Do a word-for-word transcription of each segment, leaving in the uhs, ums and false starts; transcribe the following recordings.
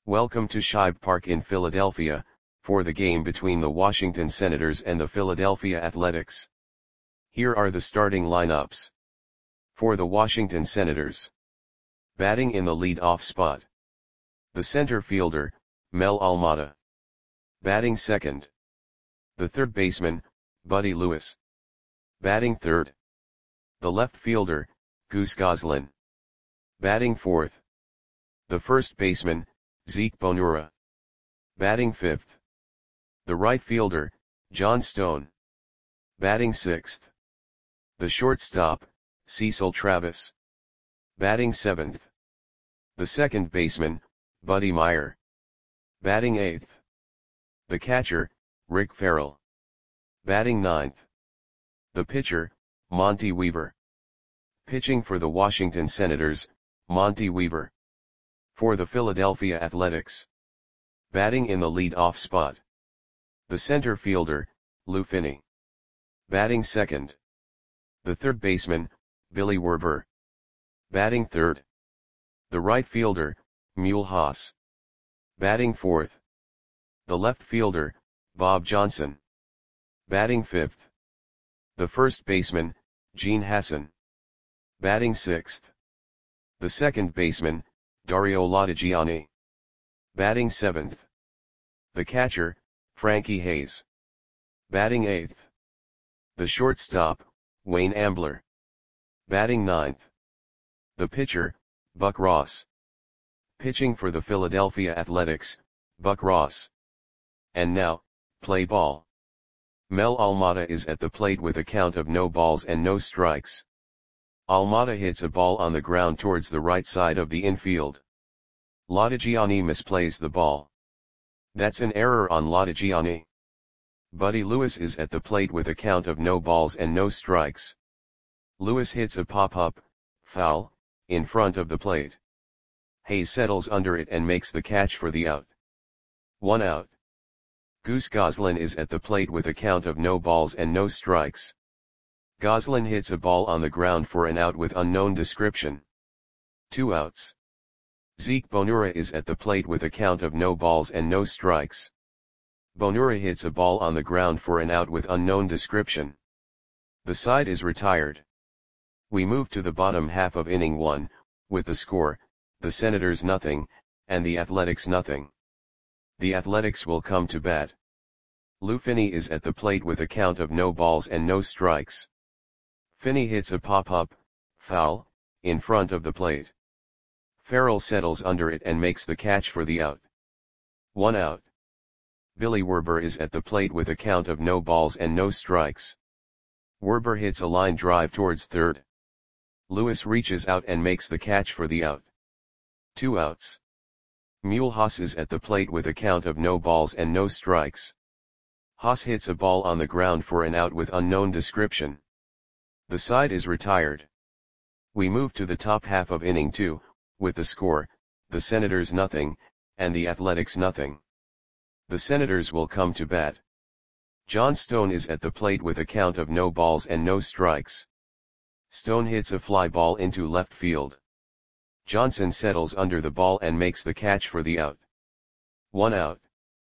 Welcome to Shibe Park in Philadelphia, for the game between the Washington Senators and the Philadelphia Athletics. Here are the starting lineups. For the Washington Senators. Batting in the lead-off spot. The center fielder, Mel Almada. Batting second. The third baseman, Buddy Lewis. Batting third. The left fielder, Goose Goslin. Batting fourth. The first baseman, Zeke Bonura. Batting fifth. The right fielder, John Stone. Batting sixth. The shortstop, Cecil Travis. Batting seventh. The second baseman, Buddy Meyer. Batting eighth. The catcher, Rick Farrell. Batting ninth. The pitcher, Monty Weaver. Pitching for the Washington Senators, Monty Weaver. For the Philadelphia Athletics. Batting in the lead-off spot. The center fielder, Lou Finney. Batting second. The third baseman, Billy Werber. Batting third. The right fielder, Mule Haas. Batting fourth. The left fielder, Bob Johnson. Batting fifth. The first baseman, Gene Hassan. Batting sixth. The second baseman, Dario Lodigiani. Batting seventh. The catcher, Frankie Hayes. Batting eighth. The shortstop, Wayne Ambler. Batting ninth. The pitcher, Buck Ross. Pitching for the Philadelphia Athletics, Buck Ross. And now, play ball. Mel Almada is at the plate with a count of no balls and no strikes. Almada hits a ball on the ground towards the right side of the infield. Lodigiani misplays the ball. That's an error on Lodigiani. Buddy Lewis is at the plate with a count of no balls and no strikes. Lewis hits a pop-up, foul, in front of the plate. Hayes settles under it and makes the catch for the out. One out. Goose Goslin is at the plate with a count of no balls and no strikes. Goslin hits a ball on the ground for an out with unknown description. Two outs. Zeke Bonura is at the plate with a count of no balls and no strikes. Bonura hits a ball on the ground for an out with unknown description. The side is retired. We move to the bottom half of inning one, with the score, the Senators nothing, and the Athletics nothing. The Athletics will come to bat. Lou Finney is at the plate with a count of no balls and no strikes. Finney hits a pop-up, foul, in front of the plate. Farrell settles under it and makes the catch for the out. One out. Billy Werber is at the plate with a count of no balls and no strikes. Werber hits a line drive towards third. Lewis reaches out and makes the catch for the out. Two outs. Mule Haas is at the plate with a count of no balls and no strikes. Haas hits a ball on the ground for an out with unknown description. The side is retired. We move to the top half of inning two, with the score, the Senators nothing, and the Athletics nothing. The Senators will come to bat. John Stone is at the plate with a count of no balls and no strikes. Stone hits a fly ball into left field. Johnson settles under the ball and makes the catch for the out. One out.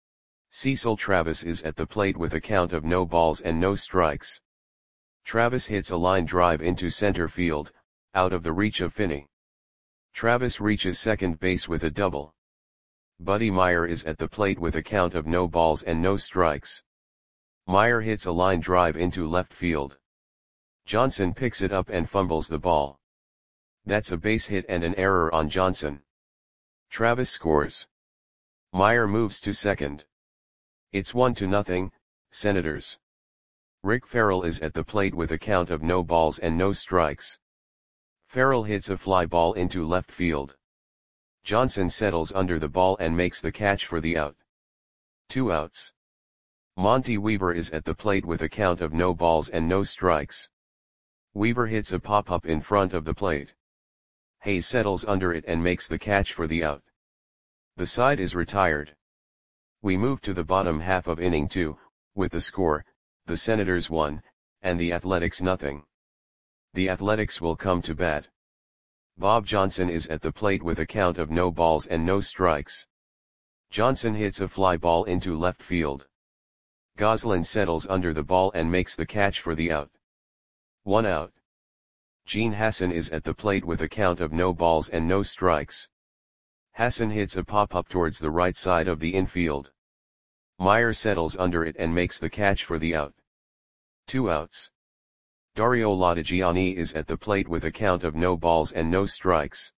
Cecil Travis is at the plate with a count of no balls and no strikes. Travis hits a line drive into center field, out of the reach of Finney. Travis reaches second base with a double. Buddy Meyer is at the plate with a count of no balls and no strikes. Meyer hits a line drive into left field. Johnson picks it up and fumbles the ball. That's a base hit and an error on Johnson. Travis scores. Meyer moves to second. It's one to nothing, Senators. Rick Farrell is at the plate with a count of no balls and no strikes. Farrell hits a fly ball into left field. Johnson settles under the ball and makes the catch for the out. Two outs. Monty Weaver is at the plate with a count of no balls and no strikes. Weaver hits a pop-up in front of the plate. Hayes settles under it and makes the catch for the out. The side is retired. We move to the bottom half of inning two, with the score, the Senators one, and the Athletics nothing. The Athletics will come to bat. Bob Johnson is at the plate with a count of no balls and no strikes. Johnson hits a fly ball into left field. Goslin settles under the ball and makes the catch for the out. One out. Gene Hassan is at the plate with a count of no balls and no strikes. Hassan hits a pop-up towards the right side of the infield. Meyer settles under it and makes the catch for the out. Two outs. Dario Lodigiani is at the plate with a count of no balls and no strikes.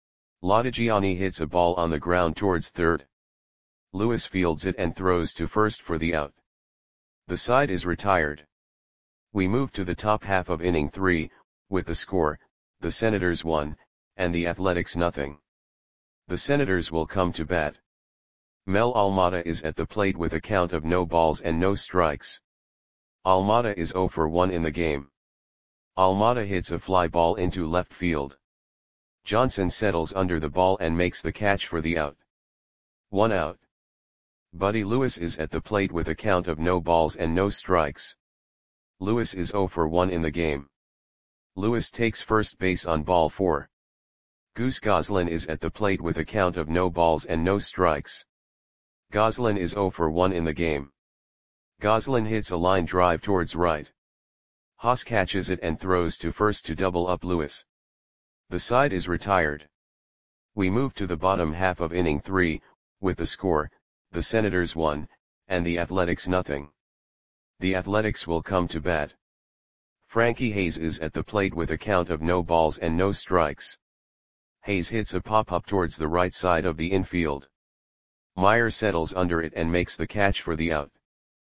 Lodigiani hits a ball on the ground towards third. Lewis fields it and throws to first for the out. The side is retired. We move to the top half of inning three, with the score, the Senators one, and the Athletics nothing. The Senators will come to bat. Mel Almada is at the plate with a count of no balls and no strikes. Almada is oh for one in the game. Almada hits a fly ball into left field. Johnson settles under the ball and makes the catch for the out. One out. Buddy Lewis is at the plate with a count of no balls and no strikes. Lewis is oh for one in the game. Lewis takes first base on ball four. Goose Goslin is at the plate with a count of no balls and no strikes. Goslin is oh for one in the game. Goslin hits a line drive towards right. Haas catches it and throws to first to double up Lewis. The side is retired. We move to the bottom half of inning three, with the score, the Senators one, and the Athletics nothing. The Athletics will come to bat. Frankie Hayes is at the plate with a count of no balls and no strikes. Hayes hits a pop-up towards the right side of the infield. Meyer settles under it and makes the catch for the out.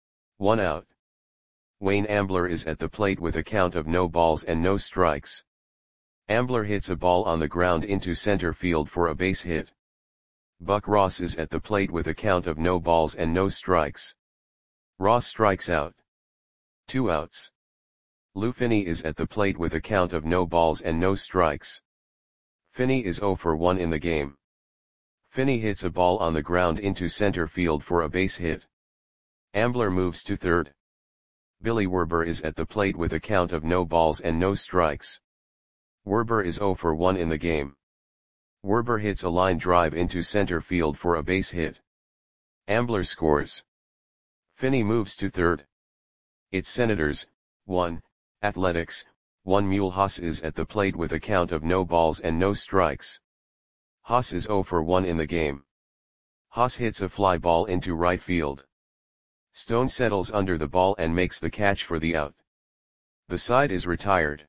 One out. Wayne Ambler is at the plate with a count of no balls and no strikes. Ambler hits a ball on the ground into center field for a base hit. Buck Ross is at the plate with a count of no balls and no strikes. Ross strikes out. Two outs. Lou Finney is at the plate with a count of no balls and no strikes. Finney is oh for one in the game. Finney hits a ball on the ground into center field for a base hit. Ambler moves to third. Billy Werber is at the plate with a count of no balls and no strikes. Werber is oh for one in the game. Werber hits a line drive into center field for a base hit. Ambler scores. Finney moves to third. It's Senators, one, Athletics, one. Mule Haas is at the plate with a count of no balls and no strikes. Haas is oh for one in the game. Haas hits a fly ball into right field. Stone settles under the ball and makes the catch for the out. The side is retired.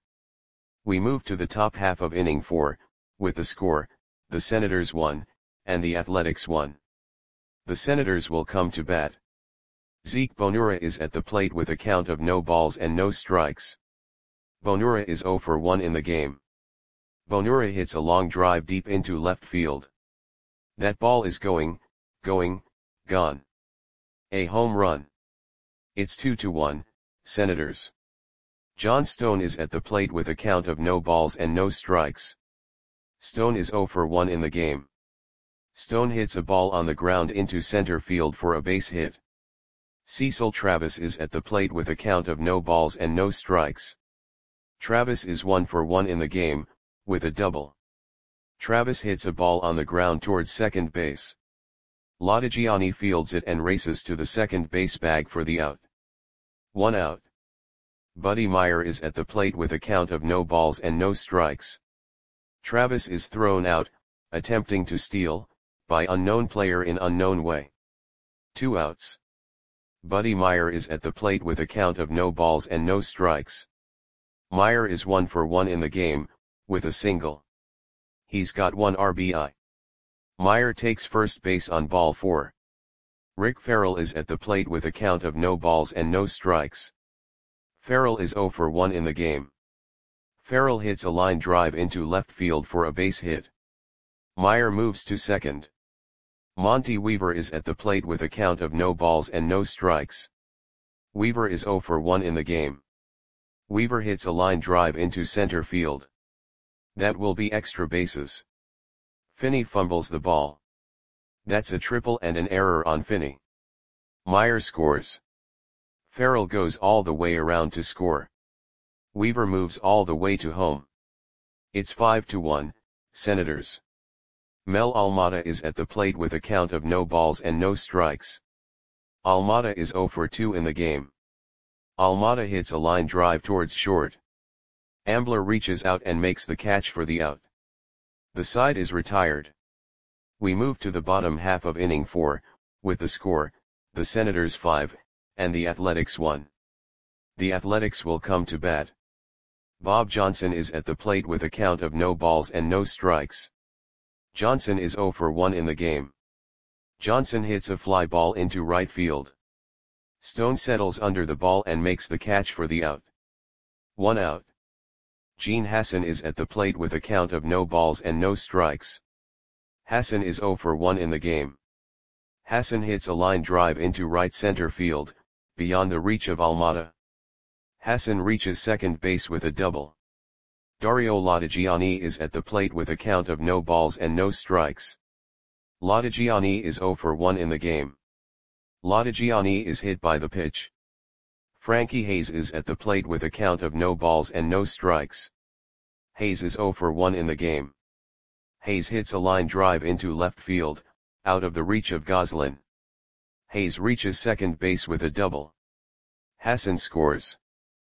We move to the top half of inning four, with the score, the Senators one, and the Athletics one. The Senators will come to bat. Zeke Bonura is at the plate with a count of no balls and no strikes. Bonura is oh for one in the game. Bonura hits a long drive deep into left field. That ball is going, going, gone. A home run. It's two to one, Senators. John Stone is at the plate with a count of no balls and no strikes. Stone is oh for one in the game. Stone hits a ball on the ground into center field for a base hit. Cecil Travis is at the plate with a count of no balls and no strikes. Travis is one for one in the game, with a double. Travis hits a ball on the ground towards second base. Lodigiani fields it and races to the second base bag for the out. One out. Buddy Meyer is at the plate with a count of no balls and no strikes. Travis is thrown out, attempting to steal, by unknown player in unknown way. Two outs. Buddy Meyer is at the plate with a count of no balls and no strikes. Meyer is one for one in the game, with a single. He's got one R B I. Meyer takes first base on ball four. Rick Farrell is at the plate with a count of no balls and no strikes. Farrell is oh for one in the game. Farrell hits a line drive into left field for a base hit. Meyer moves to second. Monty Weaver is at the plate with a count of no balls and no strikes. Weaver is oh for one in the game. Weaver hits a line drive into center field. That will be extra bases. Finney fumbles the ball. That's a triple and an error on Finney. Meyer scores. Farrell goes all the way around to score. Weaver moves all the way to home. It's five to one, Senators. Mel Almada is at the plate with a count of no balls and no strikes. Almada is zero for two in the game. Almada hits a line drive towards short. Ambler reaches out and makes the catch for the out. The side is retired. We move to the bottom half of inning four, with the score, the Senators five, and the Athletics one. The Athletics will come to bat. Bob Johnson is at the plate with a count of no balls and no strikes. Johnson is zero for one in the game. Johnson hits a fly ball into right field. Stone settles under the ball and makes the catch for the out. One out. Gene Hassan is at the plate with a count of no balls and no strikes. Hassan is zero for one in the game. Hassan hits a line drive into right center field, beyond the reach of Almada. Hassan reaches second base with a double. Dario Latigiani is at the plate with a count of no balls and no strikes. Latigiani is zero for one in the game. Latigiani is hit by the pitch. Frankie Hayes is at the plate with a count of no balls and no strikes. Hayes is zero for one in the game. Hayes hits a line drive into left field, out of the reach of Goslin. Hayes reaches second base with a double. Hassan scores.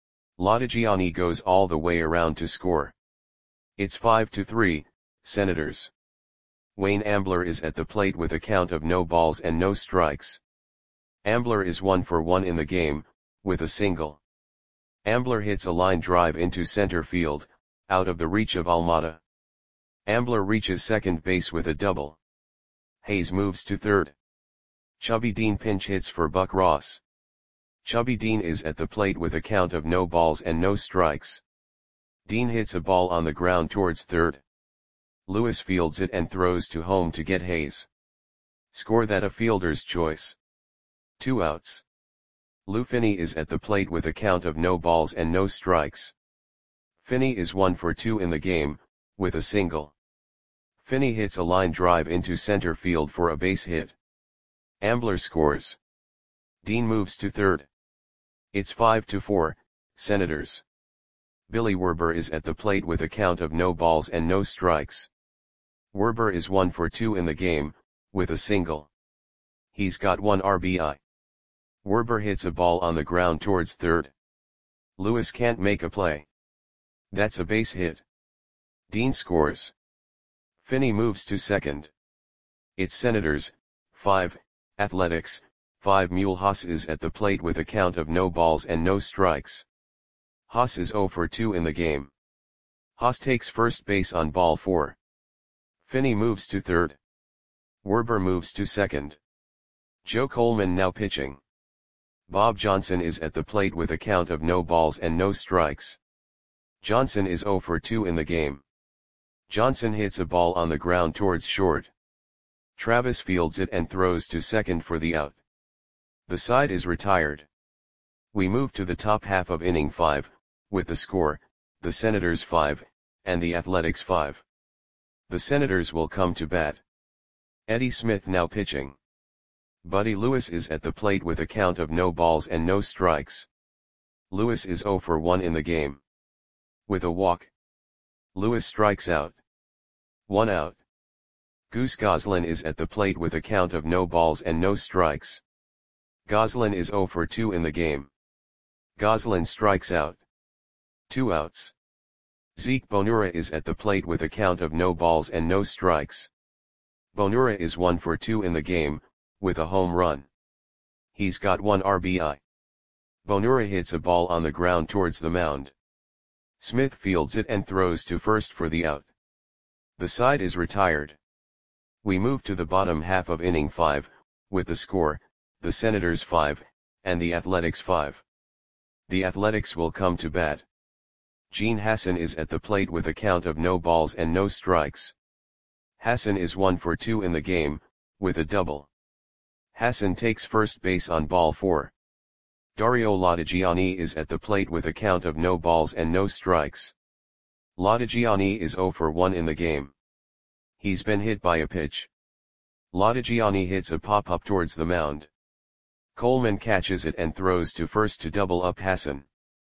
Latigiani goes all the way around to score. It's five to three, Senators. Wayne Ambler is at the plate with a count of no balls and no strikes. Ambler is one for one in the game, with a single. Ambler hits a line drive into center field, out of the reach of Almada. Ambler reaches second base with a double. Hayes moves to third. Chubby Dean pinch hits for Buck Ross. Chubby Dean is at the plate with a count of no balls and no strikes. Dean hits a ball on the ground towards third. Lewis fields it and throws to home to get Hayes. Score that a fielder's choice. Two outs. Lou Finney is at the plate with a count of no balls and no strikes. Finney is one for two in the game, with a single. Finney hits a line drive into center field for a base hit. Ambler scores. Dean moves to third. It's five to four, Senators. Billy Werber is at the plate with a count of no balls and no strikes. Werber is one for two in the game, with a single. He's got one R B I. Werber hits a ball on the ground towards third. Lewis can't make a play. That's a base hit. Dean scores. Finney moves to second. It's Senators, five, Athletics, five. Mule Haas is at the plate with a count of no balls and no strikes. Haas is zero for two in the game. Haas takes first base on ball four. Finney moves to third. Werber moves to second. Joe Coleman now pitching. Bob Johnson is at the plate with a count of no balls and no strikes. Johnson is zero for two in the game. Johnson hits a ball on the ground towards short. Travis fields it and throws to second for the out. The side is retired. We move to the top half of inning five, with the score, the Senators five, and the Athletics five. The Senators will come to bat. Eddie Smith now pitching. Buddy Lewis is at the plate with a count of no balls and no strikes. Lewis is zero for one in the game. With a walk. Lewis strikes out. One out. Goose Goslin is at the plate with a count of no balls and no strikes. Goslin is zero for two in the game. Goslin strikes out. Two outs. Zeke Bonura is at the plate with a count of no balls and no strikes. Bonura is one for two in the game, with a home run. He's got one R B I. Bonura hits a ball on the ground towards the mound. Smith fields it and throws to first for the out. The side is retired. We move to the bottom half of inning five, with the score, the Senators five, and the Athletics five. The Athletics will come to bat. Gene Hassan is at the plate with a count of no balls and no strikes. Hassan is one for two in the game, with a double. Hassan takes first base on ball four. Dario Latigiani is at the plate with a count of no balls and no strikes. Latigiani is zero for one in the game. He's been hit by a pitch. Latigiani hits a pop-up towards the mound. Coleman catches it and throws to first to double up Hassan.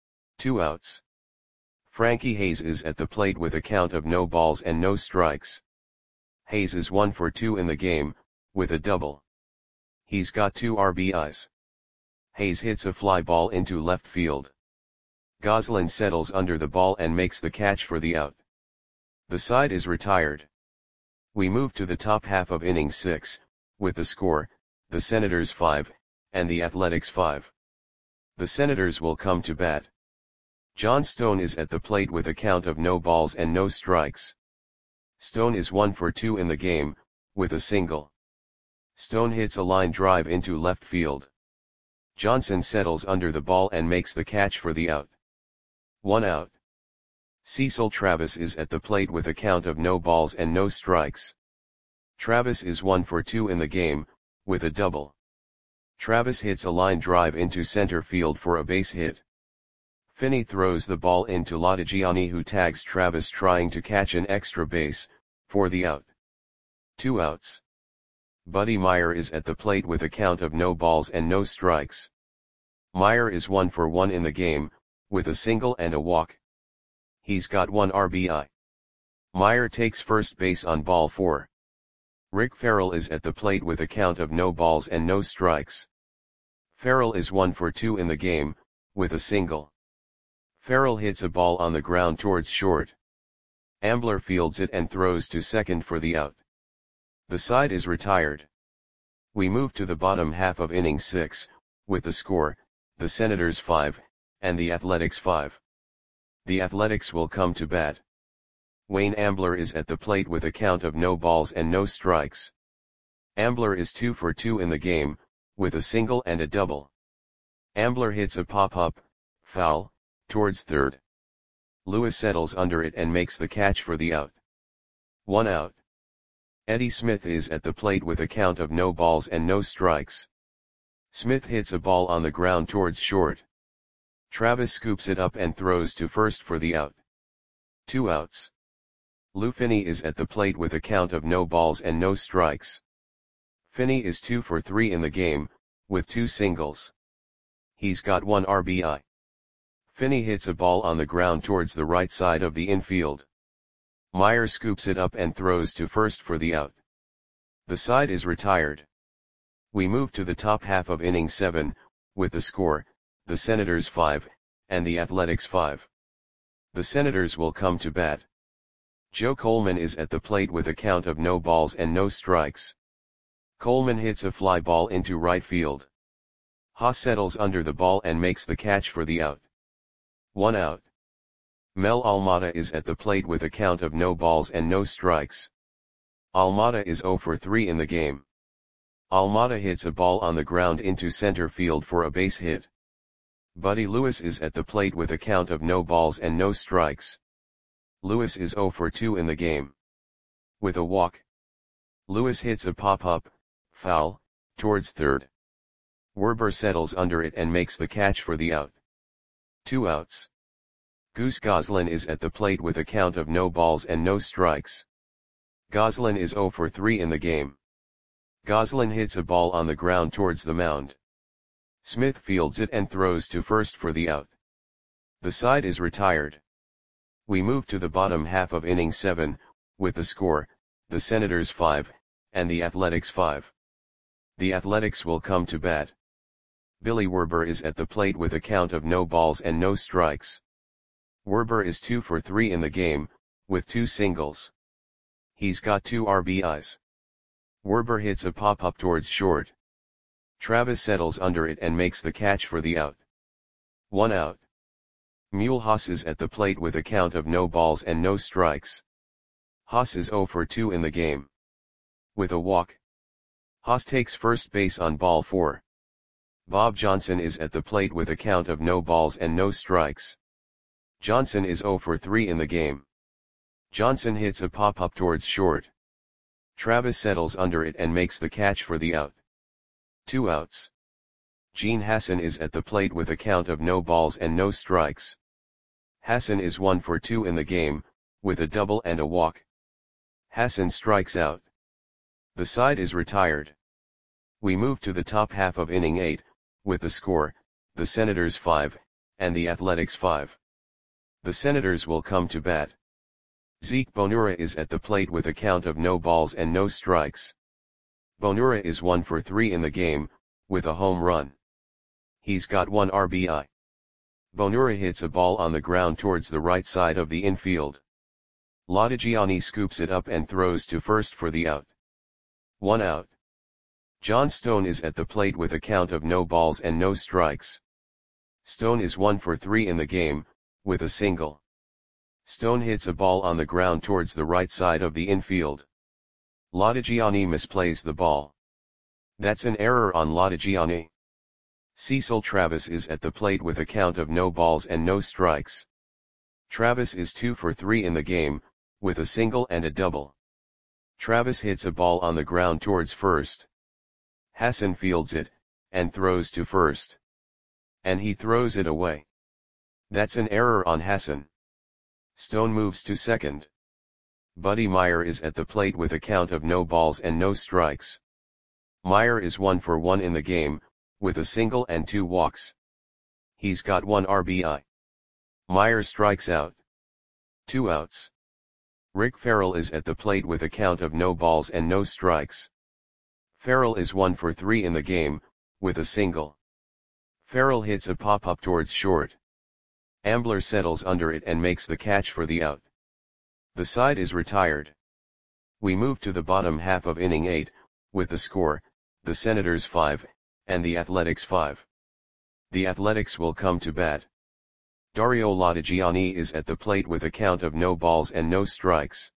Two outs. Frankie Hayes is at the plate with a count of no balls and no strikes. Hayes is one for two in the game, with a double. He's got two R B Is. Hayes hits a fly ball into left field. Goslin settles under the ball and makes the catch for the out. The side is retired. We move to the top half of inning six, with the score, the Senators five, and the Athletics five. The Senators will come to bat. John Stone is at the plate with a count of no balls and no strikes. Stone is one for two in the game, with a single. Stone hits a line drive into left field. Johnson settles under the ball and makes the catch for the out. One out. Cecil Travis is at the plate with a count of no balls and no strikes. Travis is one for two in the game, with a double. Travis hits a line drive into center field for a base hit. Finney throws the ball into Latigiani, who tags Travis trying to catch an extra base, for the out. Two outs. Buddy Meyer is at the plate with a count of no balls and no strikes. Meyer is one for one in the game, with a single and a walk. He's got one R B I. Meyer takes first base on ball four. Rick Farrell is at the plate with a count of no balls and no strikes. Farrell is one for two in the game, with a single. Farrell hits a ball on the ground towards short. Ambler fields it and throws to second for the out. The side is retired. We move to the bottom half of inning six, with the score, the Senators five, and the Athletics five. The Athletics will come to bat. Wayne Ambler is at the plate with a count of no balls and no strikes. Ambler is two for two in the game, with a single and a double. Ambler hits a pop-up, foul, towards third. Lewis settles under it and makes the catch for the out. One out. Eddie Smith is at the plate with a count of no balls and no strikes. Smith hits a ball on the ground towards short. Travis scoops it up and throws to first for the out. Two outs. Lou Finney is at the plate with a count of no balls and no strikes. Finney is two for three in the game, with two singles. He's got one R B I. Finney hits a ball on the ground towards the right side of the infield. Meyer scoops it up and throws to first for the out. The side is retired. We move to the top half of inning seven, with the score, the Senators five, and the Athletics five. The Senators will come to bat. Joe Coleman is at the plate with a count of no balls and no strikes. Coleman hits a fly ball into right field. Haas settles under the ball and makes the catch for the out. One out. Mel Almada is at the plate with a count of no balls and no strikes. Almada is zero for three in the game. Almada hits a ball on the ground into center field for a base hit. Buddy Lewis is at the plate with a count of no balls and no strikes. Lewis is zero for two in the game. With a walk. Lewis hits a pop-up, foul, towards third. Werber settles under it and makes the catch for the out. Two outs. Goose Goslin is at the plate with a count of no balls and no strikes. Goslin is zero for three in the game. Goslin hits a ball on the ground towards the mound. Smith fields it and throws to first for the out. The side is retired. We move to the bottom half of inning seven, with the score, the Senators five, and the Athletics five. The Athletics will come to bat. Billy Werber is at the plate with a count of no balls and no strikes. Werber is two for three in the game, with two singles. He's got two R B Is. Werber hits a pop-up towards short. Travis settles under it and makes the catch for the out. One out. Mule Haas is at the plate with a count of no balls and no strikes. Haas is zero for two in the game. With a walk. Haas takes first base on ball four. Bob Johnson is at the plate with a count of no balls and no strikes. Johnson is zero for three in the game. Johnson hits a pop-up towards short. Travis settles under it and makes the catch for the out. Two outs. Gene Hassan is at the plate with a count of no balls and no strikes. Hassan is one for two in the game, with a double and a walk. Hassan strikes out. The side is retired. We move to the top half of inning eight, with the score, the Senators five, and the Athletics five. The Senators will come to bat. Zeke Bonura is at the plate with a count of no balls and no strikes. Bonura is one for three in the game, with a home run. He's got one R B I. Bonura hits a ball on the ground towards the right side of the infield. Lodigiani scoops it up and throws to first for the out. One out. John Stone is at the plate with a count of no balls and no strikes. Stone is one for three in the game, with a single. Stone hits a ball on the ground towards the right side of the infield. Lodigiani misplays the ball. That's an error on Lodigiani. Cecil Travis is at the plate with a count of no balls and no strikes. Travis is two for three in the game, with a single and a double. Travis hits a ball on the ground towards first. Hassan fields it, and throws to first. And he throws it away. That's an error on Hassan. Stone moves to second. Buddy Meyer is at the plate with a count of no balls and no strikes. Meyer is one for one in the game, with a single and two walks. He's got one R B I. Meyer strikes out. Two outs. Rick Farrell is at the plate with a count of no balls and no strikes. Farrell is one for three in the game, with a single. Farrell hits a pop-up towards short. Ambler settles under it and makes the catch for the out. The side is retired. We move to the bottom half of inning eight, with the score, the Senators five, and the Athletics five. The Athletics will come to bat. Dario Lodigiani is at the plate with a count of no balls and no strikes.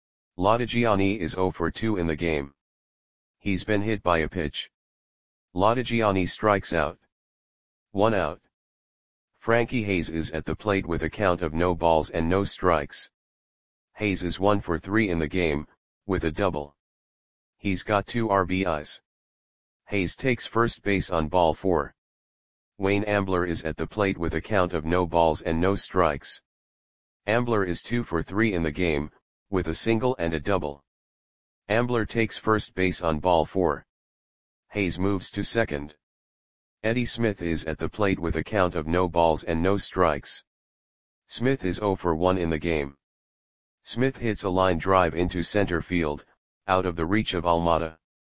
Lodigiani is zero for two in the game. He's been hit by a pitch. Lodigiani strikes out. One out. Frankie Hayes is at the plate with a count of no balls and no strikes. Hayes is one for three in the game, with a double. He's got two R B Is. Hayes takes first base on ball four. Wayne Ambler is at the plate with a count of no balls and no strikes. Ambler is two for three in the game, with a single and a double. Ambler takes first base on ball four. Hayes moves to second. Eddie Smith is at the plate with a count of no balls and no strikes. Smith is zero for one in the game. Smith hits a line drive into center field, out of the reach of Almada.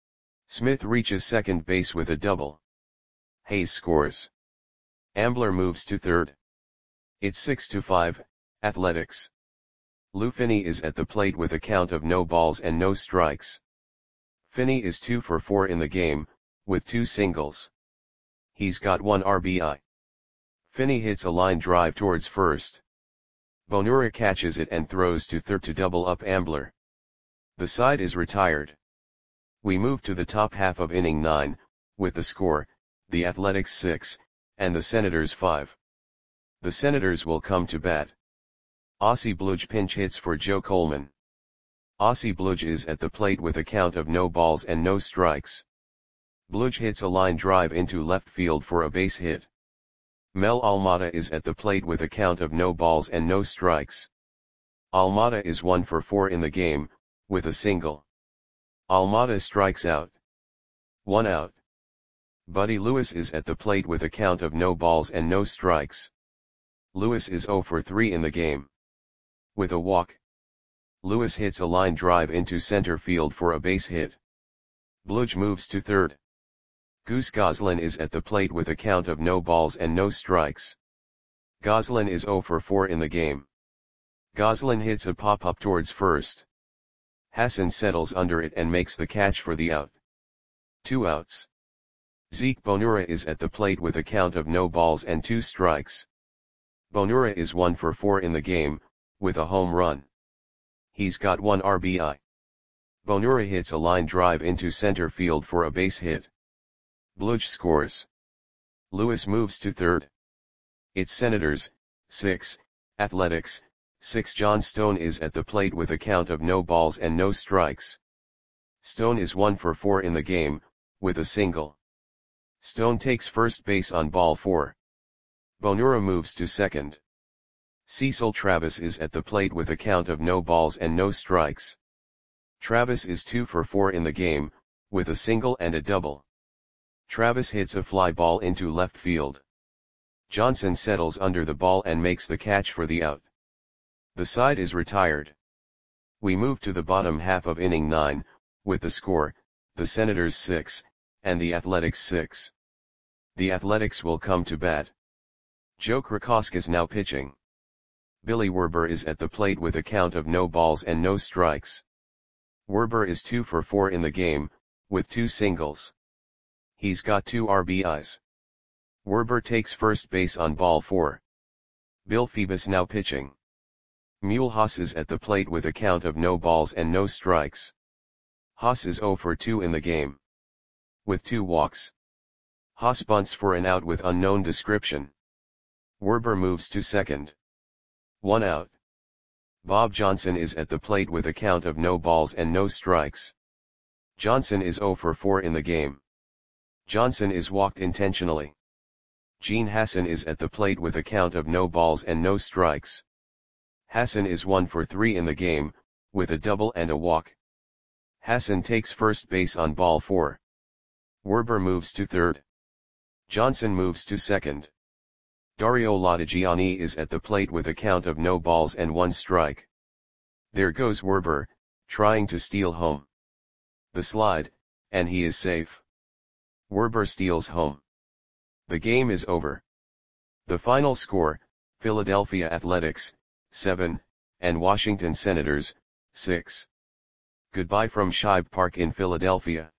Smith reaches second base with a double. Hayes scores. Ambler moves to third. It's six to five, Athletics. Lou Finney is at the plate with a count of no balls and no strikes. Finney is two for four in the game, with two singles. He's got one R B I. Finney hits a line drive towards first. Bonura catches it and throws to third to double up Ambler. The side is retired. We move to the top half of inning nine, with the score, the Athletics six, and the Senators five. The Senators will come to bat. Ossie Bludge pinch hits for Joe Coleman. Ossie Bludge is at the plate with a count of no balls and no strikes. Bludge hits a line drive into left field for a base hit. Mel Almada is at the plate with a count of no balls and no strikes. Almada is one for four in the game, with a single. Almada strikes out. One out. Buddy Lewis is at the plate with a count of no balls and no strikes. Lewis is zero for three in the game. With a walk. Lewis hits a line drive into center field for a base hit. Bludge moves to third. Goose Goslin is at the plate with a count of no balls and no strikes. Goslin is zero for four in the game. Goslin hits a pop-up towards first. Hassan settles under it and makes the catch for the out. Two outs. Zeke Bonura is at the plate with a count of no balls and two strikes. Bonura is one for four in the game, with a home run. He's got one R B I. Bonura hits a line drive into center field for a base hit. Bludge scores. Lewis moves to third. It's Senators, six, Athletics, six. John Stone is at the plate with a count of no balls and no strikes. Stone is one for four in the game, with a single. Stone takes first base on ball four. Bonura moves to second. Cecil Travis is at the plate with a count of no balls and no strikes. Travis is two for four in the game, with a single and a double. Travis hits a fly ball into left field. Johnson settles under the ball and makes the catch for the out. The side is retired. We move to the bottom half of inning nine, with the score, the Senators six, and the Athletics six. The Athletics will come to bat. Joe Krakowski is now pitching. Billy Werber is at the plate with a count of no balls and no strikes. Werber is two for four in the game, with two singles. He's got two R B Is. Werber takes first base on ball four. Bill Phoebus now pitching. Mulhouse is at the plate with a count of no balls and no strikes. Haas is zero for two in the game, with two walks. Haas bunts for an out with unknown description. Werber moves to second. One out. Bob Johnson is at the plate with a count of no balls and no strikes. Johnson is zero for four in the game. Johnson is walked intentionally. Gene Hassan is at the plate with a count of no balls and no strikes. Hassan is one for three in the game, with a double and a walk. Hassan takes first base on ball four. Werber moves to third. Johnson moves to second. Dario Latigiani is at the plate with a count of no balls and one strike. There goes Werber, trying to steal home. The slide, and he is safe. Werber steals home. The game is over. The final score, Philadelphia Athletics, seven, and Washington Senators, six. Goodbye from Shibe Park in Philadelphia.